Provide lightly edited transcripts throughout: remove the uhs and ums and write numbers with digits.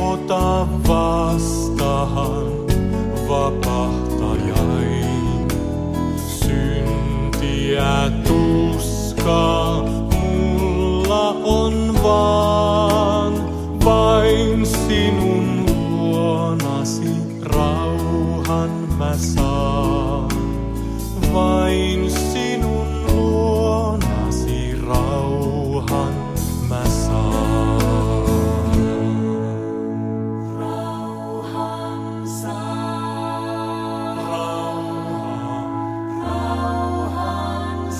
ota vastaan vapahtajai. Syntiä tuskaa mulla on vain sinun luonasi rauhan mä saan. Vain sinun luonasi rauhan mä saan. Rauhan saan. Rauhan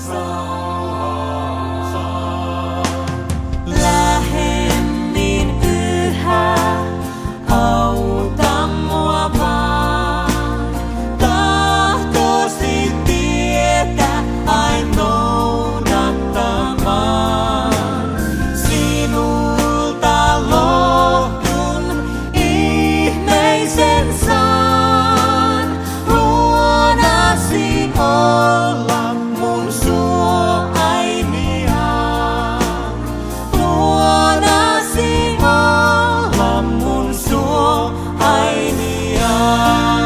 saan. Lähen niin yhä, auta mua vaan. Tahtosi tietä aina noudattamaan. Sinulta lohdun ihmeisen saan. Luonasi olla mun suoainiaan. Luonasi olla mun suoainiaan.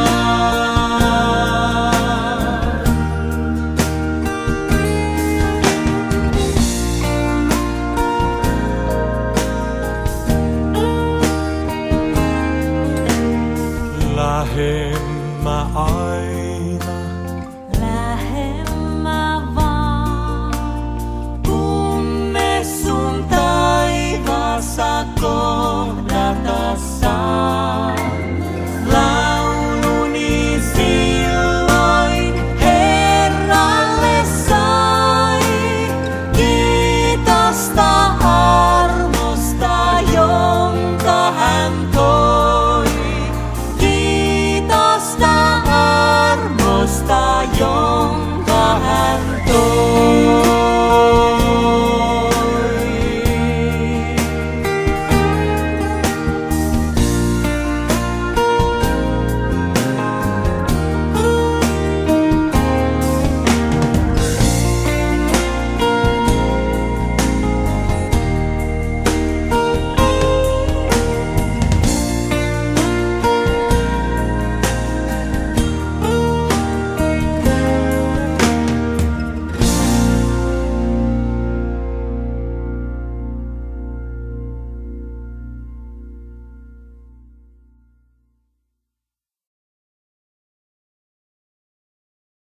Lähen mä